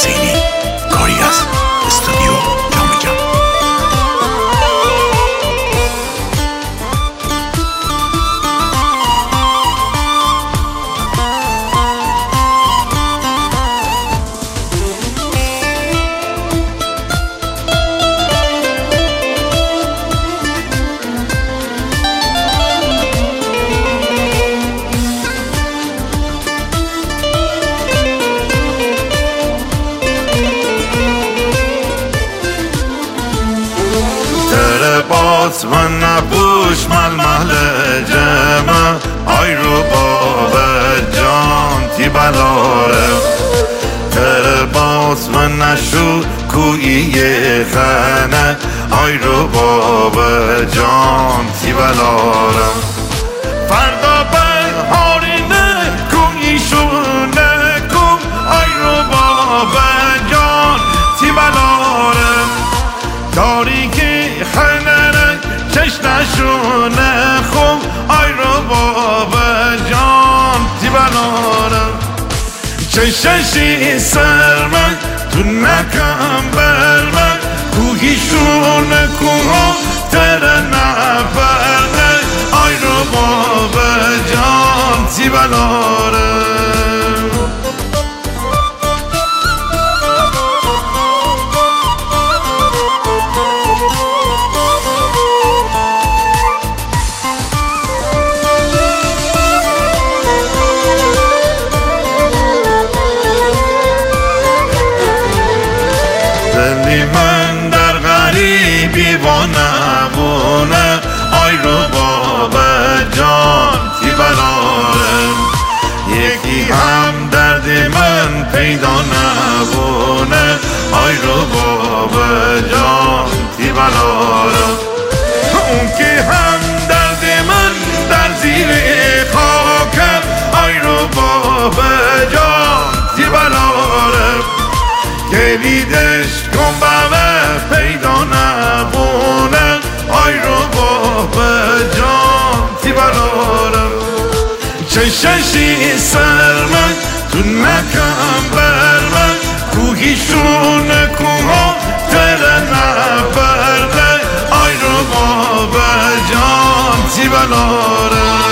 حسینی، کاری از استودیو جام جم. باز و نبوش مل جمع آی رو باب جان تی بلاره تر باز و نشو کویی خنه آی رو باب جان تی بلاره فردا بهارینه کویی شونه کم آی رو باب جان تی بلاره تاریکی خنره چش نشونه خوب آی رو بابا جان تی بلارم چششی سر من تو نکم بر من کوهی شونه کوها تر نفرنه آی رو بابا جان تی بلارم دلی من در غریبی و نبونه آی رو بابا جان تی بلارم یکی هم درد من پیدا نبونه آی رو بابا جان تی بلارم اون که هم درد من در زیر خاکم آی رو بابا جان تی بلارم گلیدش کن بابا پیدا نبونه آی رو بابا جان تی بلارم چششی سر من تو نکم بر من کوهی شونه کوها تر نبرده آی رو بابا جان تی بلارم